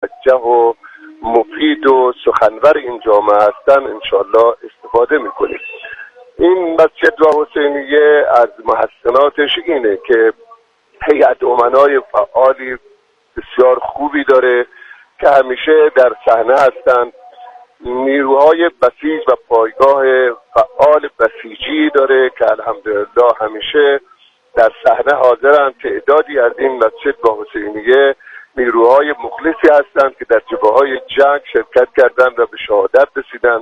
موجه و مفید و سخنور این جامعه هستن انشالله استفاده میکنیم. این مسجد و حسینیه از محسناتش اینه که هیئت امنای فعالی بسیار خوبی داره که همیشه در صحنه هستند. نیروهای بسیج و پایگاه فعال بسیجی داره که الحمدلله همیشه در صحنه حاضرند. تعدادی از این مسجد و حسینیه نیروهای مخلصی هستند که در جبهه‌های جنگ شرکت کردند و به شهادت رسیدند.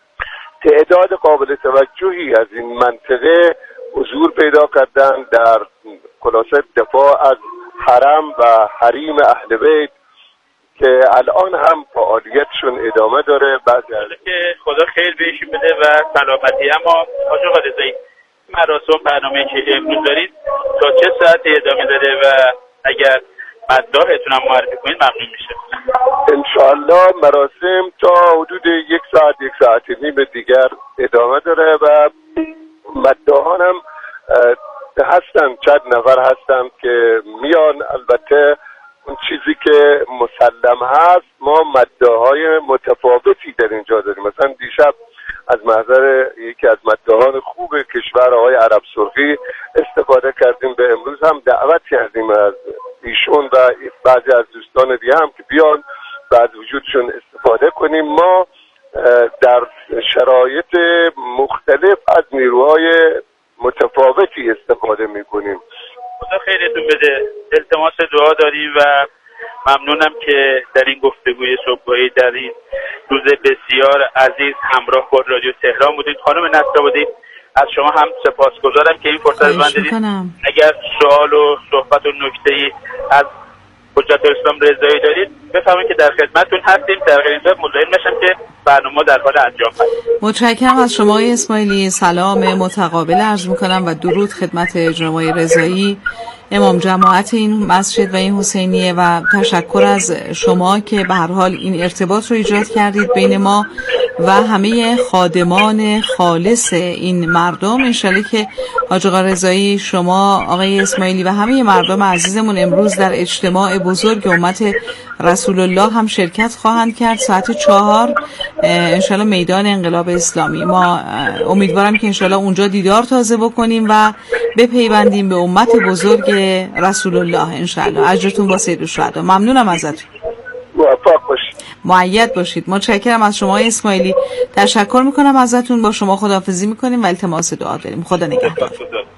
تعداد قابل توجهی از این منطقه حضور پیدا کردند در خلاصه دفاع از حرم و حریم اهل بیت که الان هم فعالیتشون ادامه داره. بعضی از که خدا خیر بهشون بده و سلامتی. اما حاج آقا رضایی مراسم برنامه که امروز دارید تا چه ساعت ادامه داره و اگر مداحتون هم معرفی کنید ممنون میشه. انشاءالله مراسم تا حدود 1 ساعت 1 ساعت و نیم دیگر ادامه داره و مداحان هم هستن، چند نفر هستن که میان. البته اون چیزی که مسلم هست ما مداحای متفاوتی در اینجا داریم. مثلا دیشب از محضر یکی از مداحان خوب کشور آقای عرب سرخی استفاده کردیم. به امروز هم دعوت کردیم از ایشون و بعضی از دوستان دیگه هم که بیان و از وجودشون استفاده کنیم. ما در شرایط مختلف از نیروهای متفاوتی استفاده میکنیم. خدا خیرتون بده. التماس دعا داریم و ممنونم که در این گفتگوی صبحگاهی در این روز بسیار عزیز همراه با رادیو تهران بودید. خانم نصرآبادی از شما هم سپاسگزارم که این فرصت رو من دادید. اگر سوال و صحبت و نکته‌ای از حجت الاسلام رضایی دارید بفرمایید که در خدمتتون هستیم. در غیر این صورت مطمئن میشم که برنامه در حال انجام هست. متشکرم از شما اسماعیلی. سلام متقابل عرض میکنم و درود خدمت جناب رضایی امام جماعت این مسجد و این حسینیه و تشکر از شما که به هر حال این ارتباط رو ایجاد کردید بین ما و همه خادمان خالص این مردم. انشالله که حاج آقا رضایی، شما آقای اسماعیلی و همه مردم عزیزمون امروز در اجتماع بزرگ امت رسول الله هم شرکت خواهند کرد ساعت 4 انشالله میدان انقلاب اسلامی. ما امیدوارم که انشالله اونجا دیدار تازه بکنیم و بپیوندیم به امت بزرگ رسول الله انشالله. اجرتون با سید الشهدا. ممنونم ازتون. موفق باشید. مؤید باشید. متشکرم از شما اسماعیلی. تشکر میکنم ازتون. با شما خداحافظی میکنیم و التماس دعا داریم. خدا نگهدار.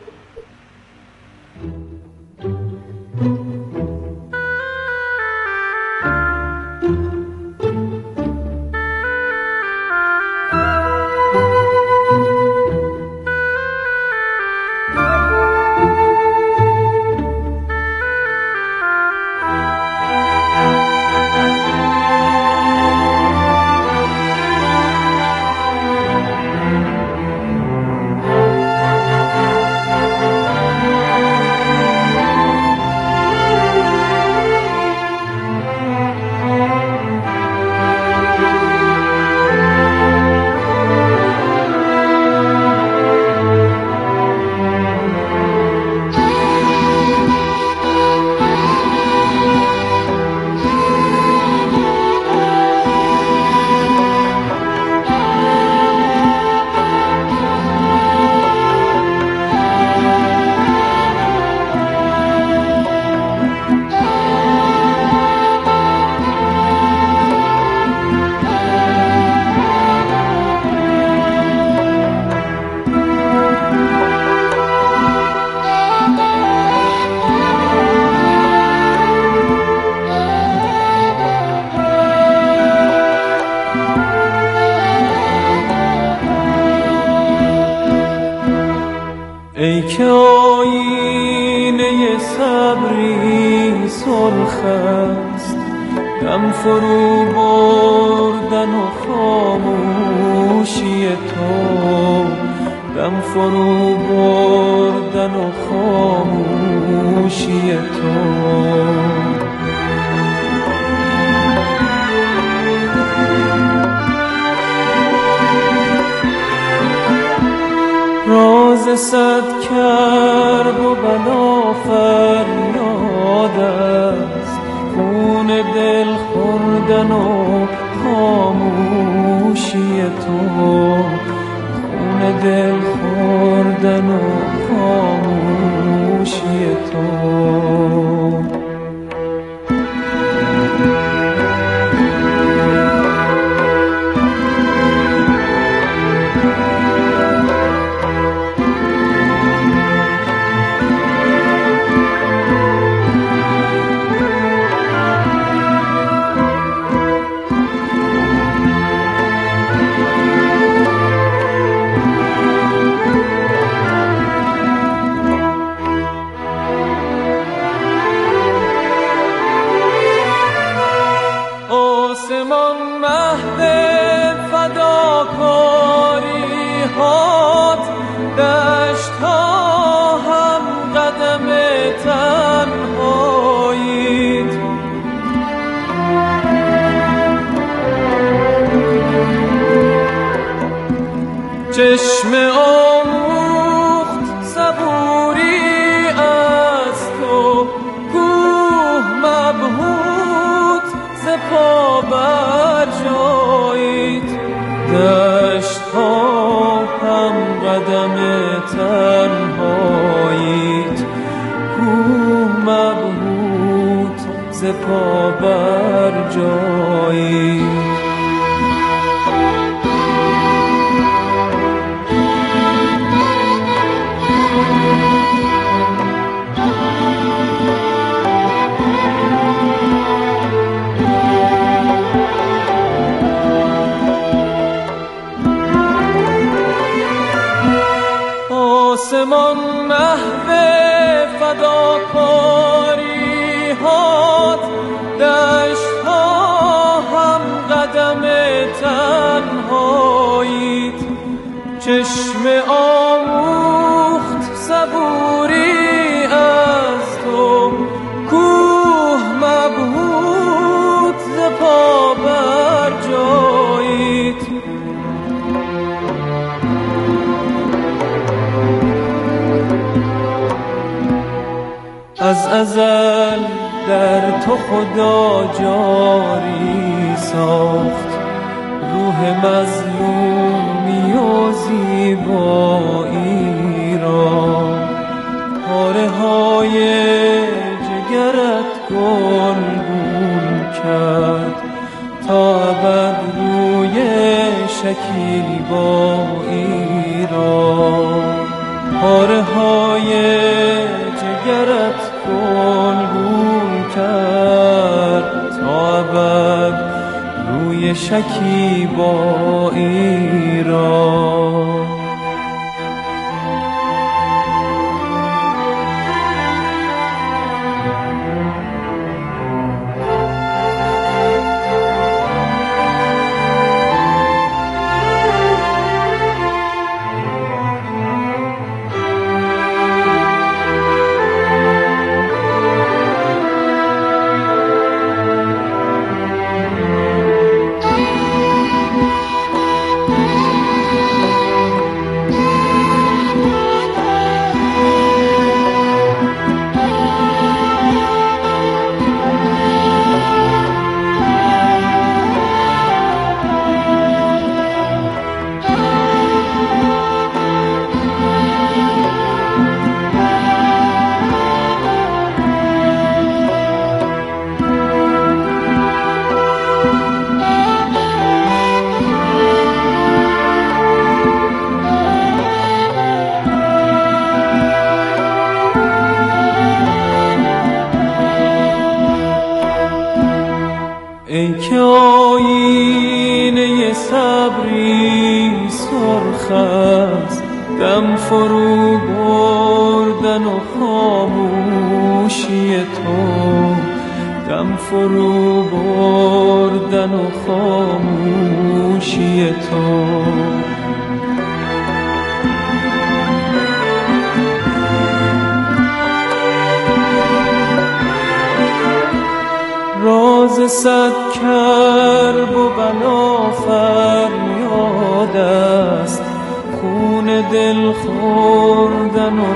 ای که آینه صبری سرخ است، دم فرو بردن و خاموشی تو، دم فرو بردن و خاموشی تو. راز صد کرب و بلا فریاد است، خون دل خورد خوردن و خاموشی تو، خون دل خوردن و خاموشی تو. آسمان مهد فداکاری هات، دشت ها هم قدم تنهایید. چشم آموخت صبوری از تو، کوه مبهوت ز پا بر جایید. دشت ها هم قدم تنهایید، کوه مبهوت ز پا بر جایید. آسمان محو فداکاری هات، دشت ها هم قدم تنهایید. چشم آموخت صبوری از تو، کوه مبهوت ز پا بر جایید. از ازل در تو خدا جاری ساخت، روح مظلومی و زیبایی را. پاره های جگرت گلگون کرد، تا ابد روی شکیبایی را. پاره های جگرت گلگون کرد، تا ابد روی شکیبایی را. ای که آینه صبری سرخ است، دم فرو بردن و خاموشی تو، دم فرو بردن و خاموشی تو. راز صد کرب و بلا فریاد است، خون دل خوردن و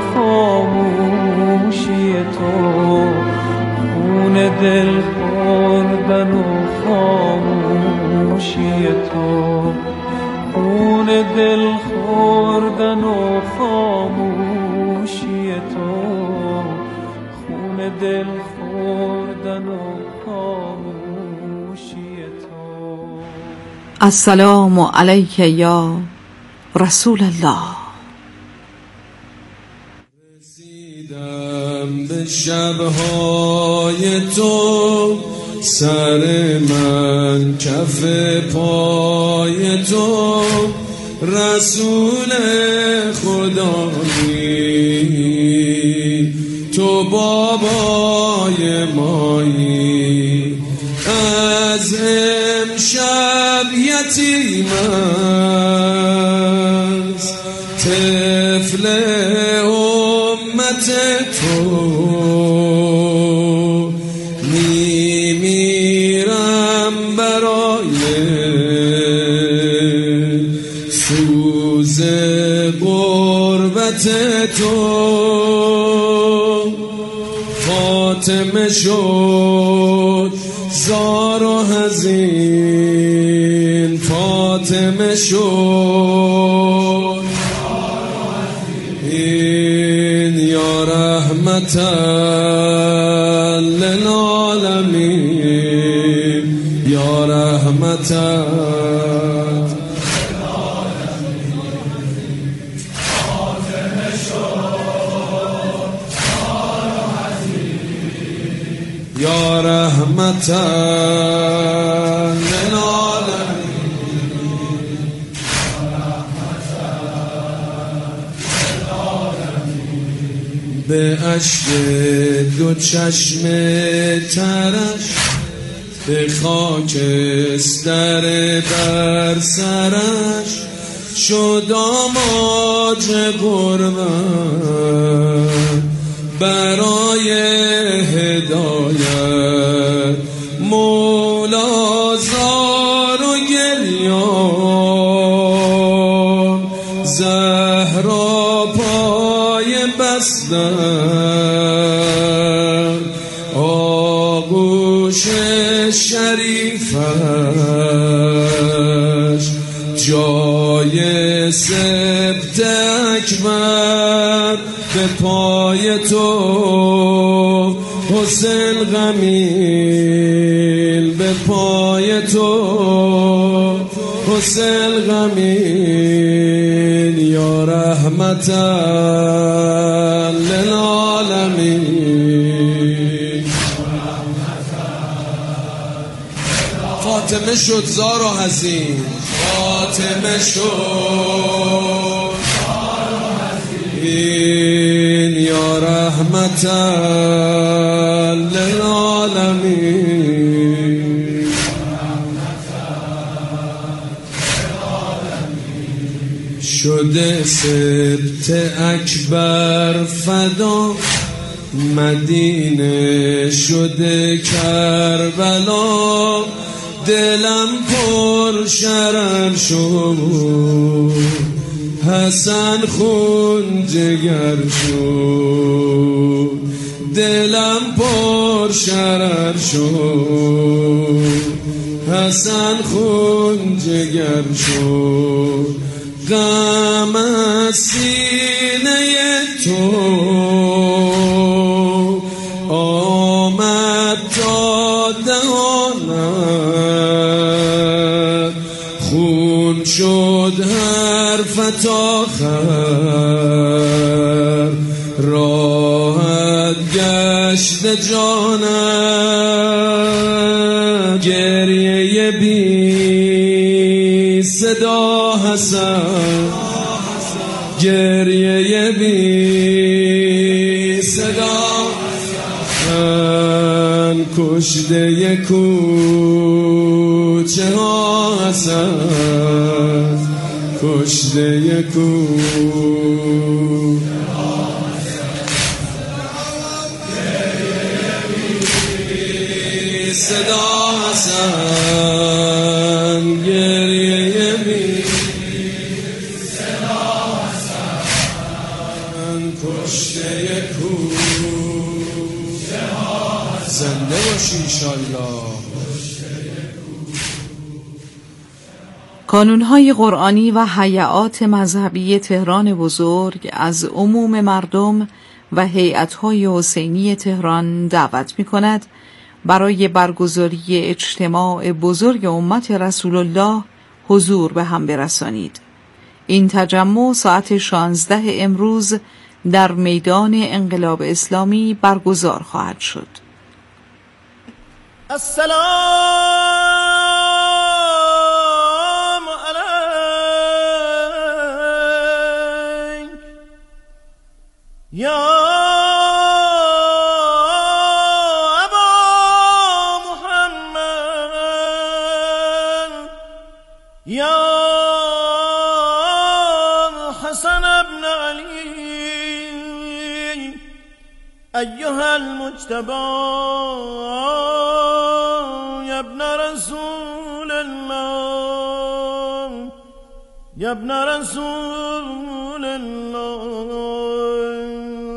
خاموشی تو، خون دل خوردن و خاموشی خاموشی تو، خون دل خوردن و خاموشی تو، خون دل خوردن و خاموشی تو. السلام علیک یا رسول الله. رسیدم به شبهای تو، سر من کف پای تو، رسول خدایی تو بابای مایی. از امشب یتیم است طفل امت تو، میمیرم برای سوز غربت تو. فاطمه شد زار و حزین، فاطمه شد این یا رحمتا للعالمین، یا رحمتا یا رحمتا للعالمین. به اشک دو چشم ترش، به خاکستر بر سرش، شد آماج غربت برای هدایت. مولا زار و گریان، زهرا پای بستن، آغوش شریفش جای سبت اکبر. به پای تو حسین غمیل، به پای تو حسین غمیل، یا رحمتا للعالمین. فاطمه شد زار و حزین، فاطمه شد این یا رحمتا للعالمین. شده سبت اکبر فدا، مدینه شده کربلا. دلم پر شرر شد، حسن خون جگر شد. دلم پر شرر شد، حسن خون جگر شد. غم از سینه تو آمد تا دهانم، خون شد حرفت آخر، راحت گشت جانم. گریه بی صدا حسن، گریه بی صدا حسن، کشته کوچه ها حسن، کشته کوچه صدا حسن، گریه بی صدا حسن، کشته کوچه ها. زنده باشی انشالله. کانونهای قرآنی و هیئات مذهبی تهران بزرگ از عموم مردم و هیئت‌های حسینی تهران دعوت می‌کند برای برگزاری اجتماع بزرگ امت رسول الله حضور به هم برسانید. این تجمع ساعت 16 امروز در میدان انقلاب اسلامی برگزار خواهد شد. السلام علیک یا ابا محمد یا حسن ابن علی ایها المجتبی يا ابن رسول الله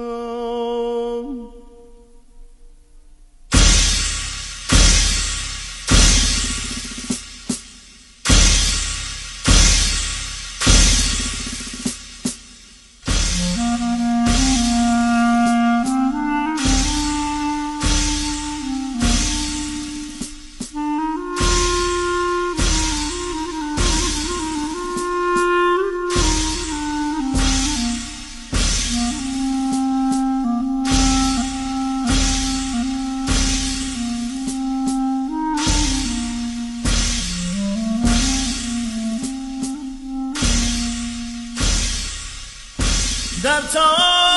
در تام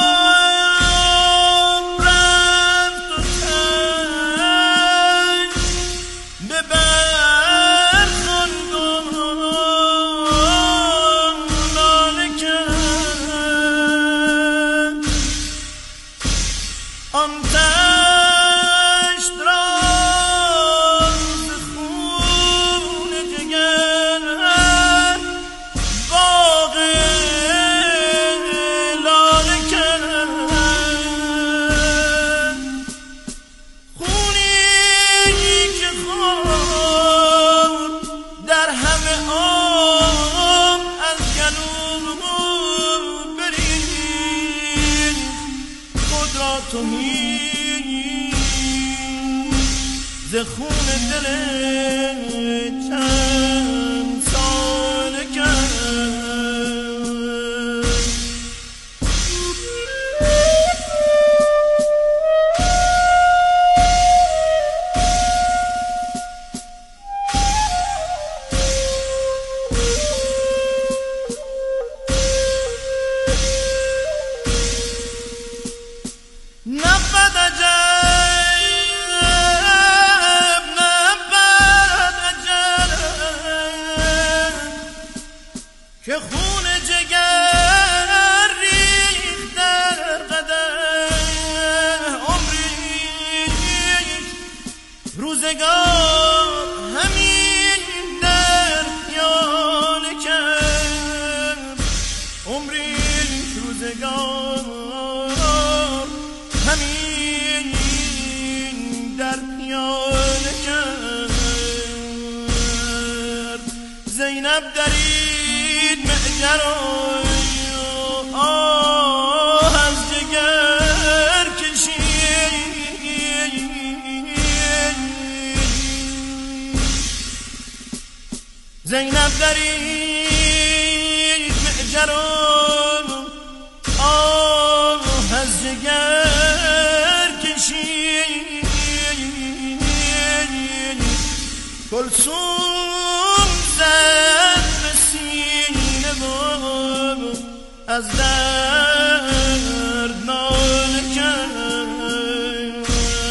رفت و تنگ به برخواند و ناله کرد آن تشت را ز خون جگر باغ ز خون دل چند ساله کرد نبد که خون جگر ریخت در قدم عمریش روزگار همین در پیاله کرد عمریش روزگار همین در پیاله کرد زینب درید معجر آه از جگر کشید زینب درید معجر آه از جگر کشید کلثوم زد به سینه و از درد ناله کرد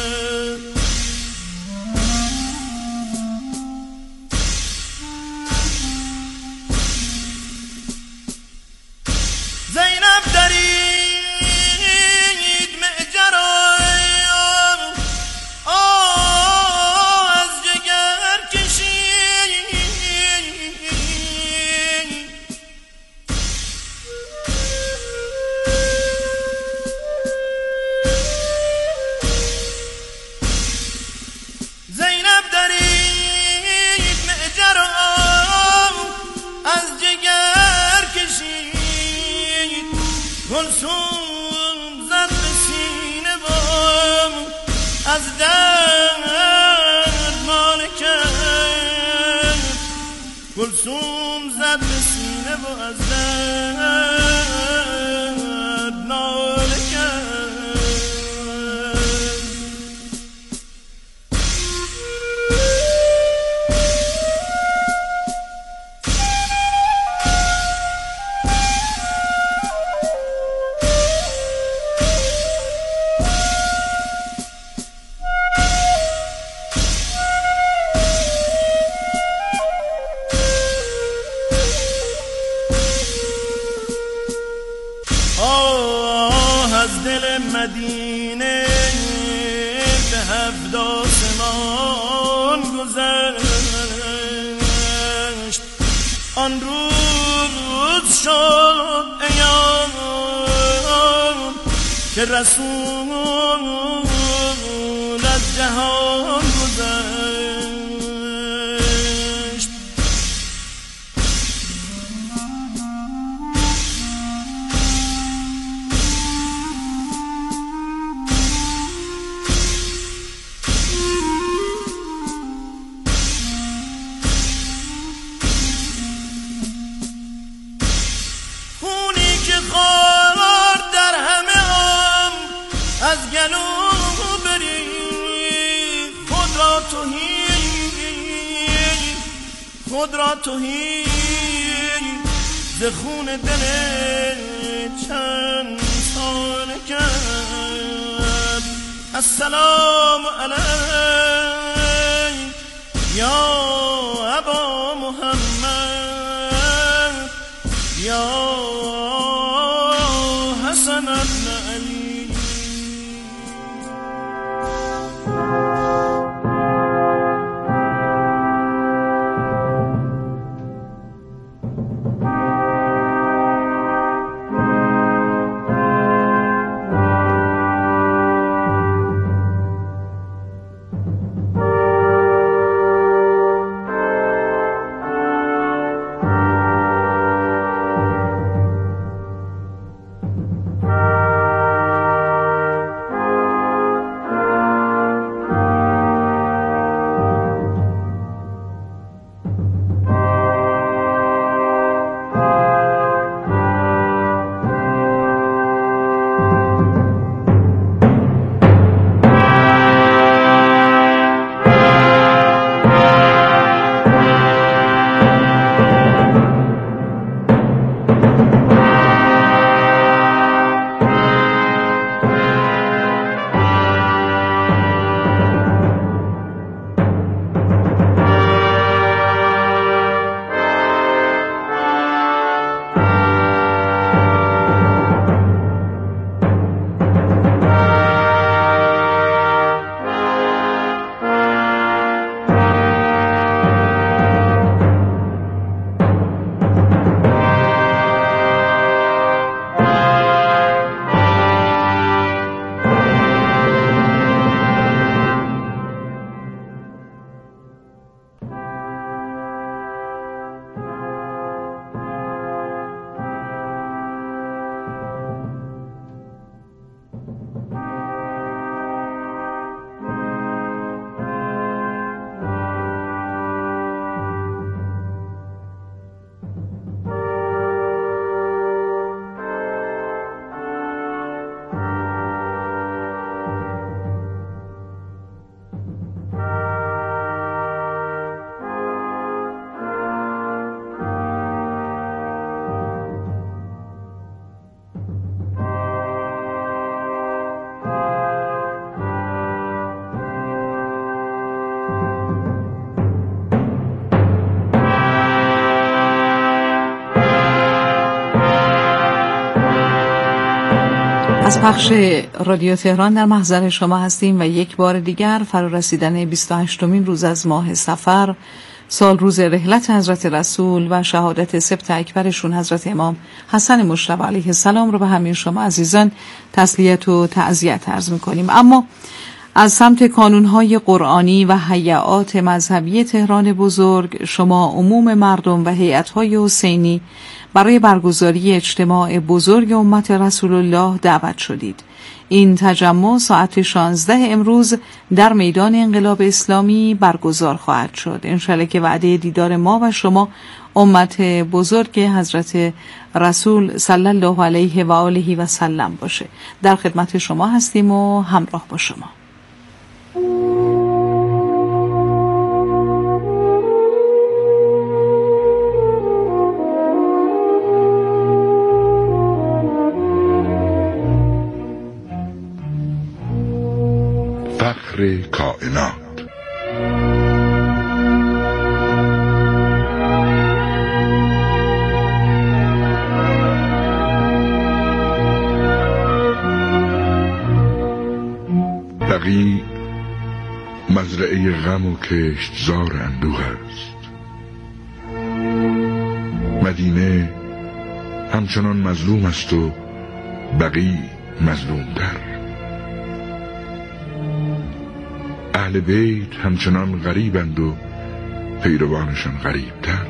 زینب درید معجر از جگر کشید کلثوم زد به سینه بام از درد ناله کرد کلثوم زد به سینه و از درد ناله کرد مدینه به 7 آسمان گذشت آن روز شد ایام که رسول از جهان گذشت از گلو بری خود را توهی ز خون دل چند سال کرد السلام علیک یا ابا محمد یا حسن ابن علی از پخش رادیو تهران در محضر شما هستیم و یک بار دیگر فرارسیدن 28مین روز از ماه صفر، سال روز رحلت حضرت رسول و شهادت سبط اکبرشون حضرت امام حسن مجتبی علیه السلام رو به همه شما عزیزان تسلیت و تعزیت عرض می‌کنیم. اما از سمت کانونهای قرآنی و هیئات مذهبی تهران بزرگ شما عموم مردم و هیئت‌های حسینی برای برگزاری اجتماع بزرگ امت رسول الله دعوت شدید. این تجمع ساعت 16 امروز در میدان انقلاب اسلامی برگزار خواهد شد. انشالله که وعده دیدار ما و شما امت بزرگ حضرت رسول صلی الله علیه و آله و سلم باشه. در خدمت شما هستیم و همراه با شما. فخر کائنات. بقیع مزرعه غم و کشتزار اندوه است. مدینه همچنان مظلوم است و بقیع مظلوم در. اهل بیت همچنان غریبند و پیروانشان غریبتر.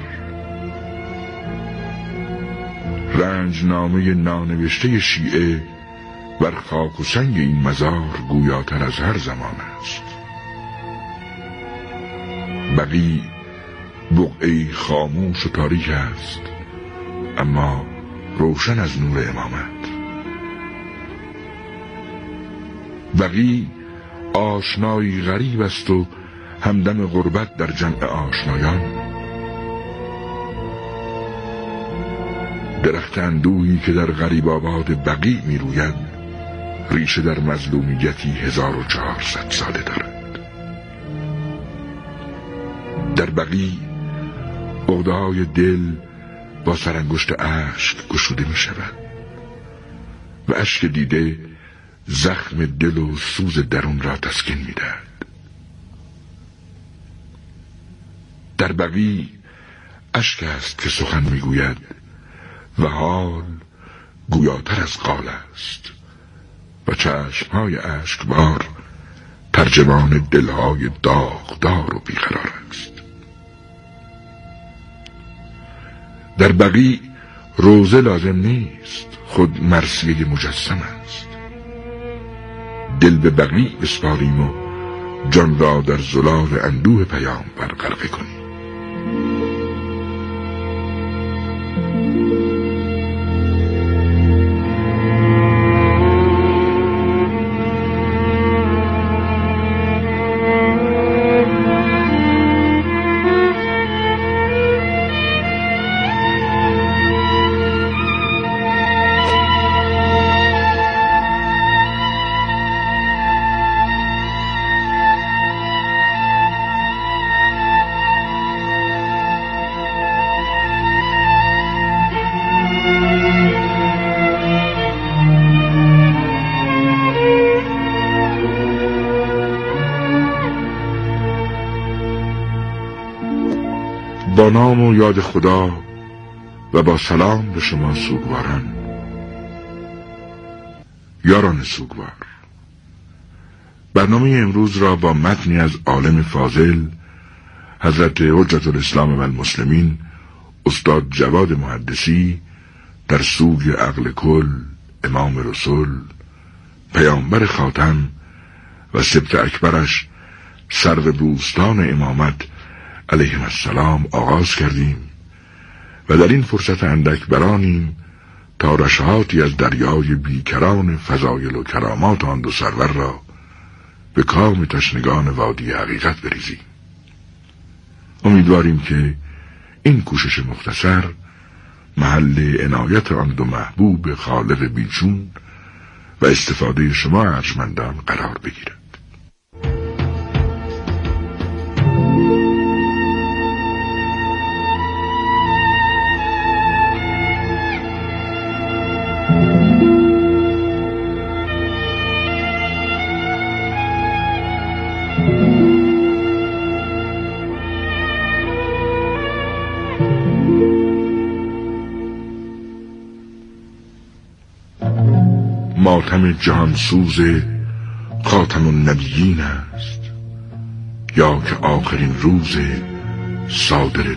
رنجنامه نانوشته شیعه بر خاک و سنگ این مزار گویاتر از هر زمان است. بقیع بقعه‌ای خاموش و تاریک است، اما روشن از نور امامت. بقیع آشنایی غریب است و همدم غربت در جمع آشنایان. درخت اندوهی که در غریب آباد بقیع می روید ریشه در مظلومیتی 1400 ساله دارد. در بقیع عقده‌های دل با سرانگشت اشک گشوده می شود و اشک دیده زخم دل و سوز درون را تسکین می دهد. در بقیع اشک است که سخن می گوید و حال گویاتر از قال است و چشمهای اشکبار ترجمان دلهای داغدار و بیقرار است. در بقیع روزه لازم نیست، خود مرثیه مجسم است. دل به بقیع بسپاریم و جان را در زلال اندوه پیامبر غرقه کنیم. با نام و یاد خدا و با سلام به شما سوگواران. یاران سوگوار، برنامه امروز را با متنی از عالم فاضل حضرت حجت الاسلام و المسلمین استاد جواد محدثی در سوگ عقل کل امام رسول پیامبر خاتم و سبط اکبرش سرو بوستان امامت علیهم السلام آغاز کردیم و در این فرصت اندک برانیم تا رشحاتی از دریای بیکران فضایل و کرامات آن دو سرور را به کام تشنگان وادی حقیقت بریزیم. امیدواریم که این کوشش مختصر محل عنایت آن دو محبوب خالق بیچون و استفاده شما ارجمندان قرار بگیرد. ماتم جهانسوز خاتم النبیین است یا که آخرین روز صادر